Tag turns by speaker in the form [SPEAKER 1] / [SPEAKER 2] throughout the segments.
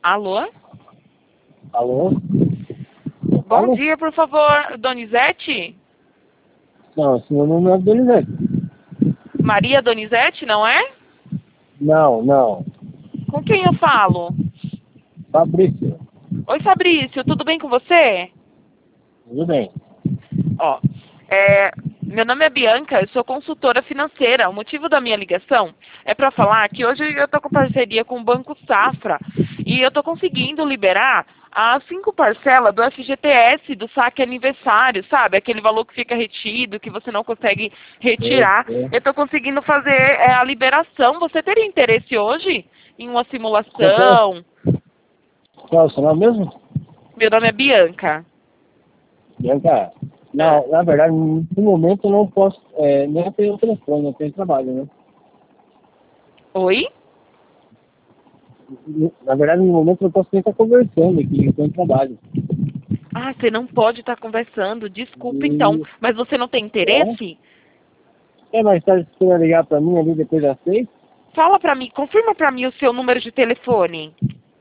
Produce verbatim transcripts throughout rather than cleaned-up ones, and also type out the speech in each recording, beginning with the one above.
[SPEAKER 1] Alô?
[SPEAKER 2] Alô?
[SPEAKER 1] Bom
[SPEAKER 2] Alô?
[SPEAKER 1] dia, por favor, Donizete?
[SPEAKER 2] Não, esse meu nome não é Donizete.
[SPEAKER 1] Maria Donizete, não é?
[SPEAKER 2] Não, não.
[SPEAKER 1] Com quem eu falo?
[SPEAKER 2] Fabrício.
[SPEAKER 1] Oi, Fabrício, tudo bem com você?
[SPEAKER 2] Tudo bem.
[SPEAKER 1] Ó, é, meu nome é Bianca, eu sou consultora financeira. O motivo da minha ligação é para falar que hoje eu estou com parceria com o Banco Safra e eu estou conseguindo liberar as cinco parcelas do F G T S, do saque aniversário, sabe? Aquele valor que fica retido, que você não consegue retirar.
[SPEAKER 2] É, é.
[SPEAKER 1] Eu estou conseguindo fazer é, a liberação. Você teria interesse hoje em uma
[SPEAKER 2] Qual, qual,
[SPEAKER 1] simulação?
[SPEAKER 2] qual é o seu nome mesmo?
[SPEAKER 1] Meu nome é Bianca.
[SPEAKER 2] Bianca.
[SPEAKER 1] É.
[SPEAKER 2] Não, na verdade, no momento eu não posso, é, nem tenho telefone, não tenho trabalho, né?
[SPEAKER 1] Oi?
[SPEAKER 2] Na verdade, no momento eu não posso nem estar conversando aqui, eu tenho trabalho.
[SPEAKER 1] Ah, você não pode estar conversando. Desculpa então.
[SPEAKER 2] E,
[SPEAKER 1] Mas você não tem
[SPEAKER 2] é,
[SPEAKER 1] interesse?
[SPEAKER 2] é mais tarde se você vai ligar pra mim ali depois das seis?
[SPEAKER 1] Fala pra mim, confirma pra mim o seu número de telefone.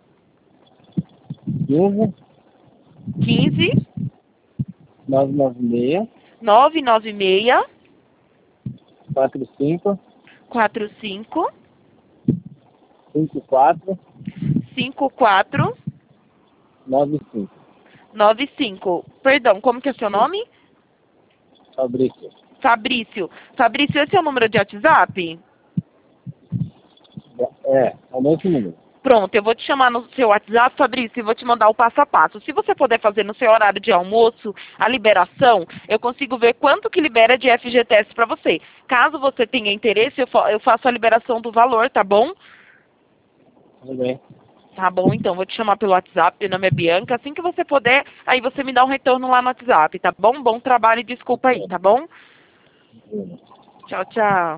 [SPEAKER 2] quinze,
[SPEAKER 1] quinze,
[SPEAKER 2] nove nove seis,
[SPEAKER 1] nove nove seis,
[SPEAKER 2] quatro cinco,
[SPEAKER 1] quatro cinco,
[SPEAKER 2] cinco quatro,
[SPEAKER 1] cinco quatro
[SPEAKER 2] nove cinco.
[SPEAKER 1] nove cinco. Perdão, como que é seu nome?
[SPEAKER 2] Fabrício.
[SPEAKER 1] Fabrício. Fabrício, esse é o número de WhatsApp?
[SPEAKER 2] É, é o mesmo número.
[SPEAKER 1] Pronto, eu vou te chamar no seu WhatsApp, Fabrício, e vou te mandar o passo a passo. Se você puder fazer no seu horário de almoço a liberação, eu consigo ver quanto que libera de F G T S para você. Caso você tenha interesse, eu, fa eu faço a liberação do valor, tá bom?
[SPEAKER 2] Tudo bem.
[SPEAKER 1] Tá bom, então, vou te chamar pelo WhatsApp, meu nome é Bianca. Assim que você puder, aí você me dá um retorno lá no WhatsApp, tá bom? Bom trabalho e desculpa aí, tá bom? Tchau, tchau.